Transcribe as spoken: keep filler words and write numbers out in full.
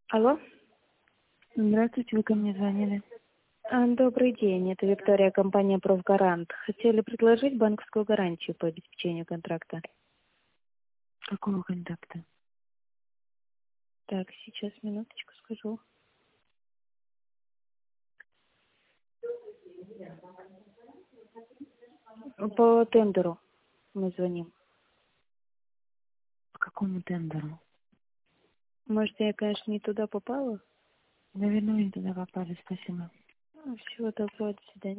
Алло. Здравствуйте, вы ко мне звонили. А, Добрый день, это Виктория, компания «Профгарант». Хотели предложить банковскую гарантию по обеспечению контракта. Какого контакта? Так, сейчас, минуточку скажу. По тендеру мы звоним. По какому тендеру? Может, я, конечно, не туда попала? Наверное, вы не туда попали, спасибо. Всего доброго, до свидания.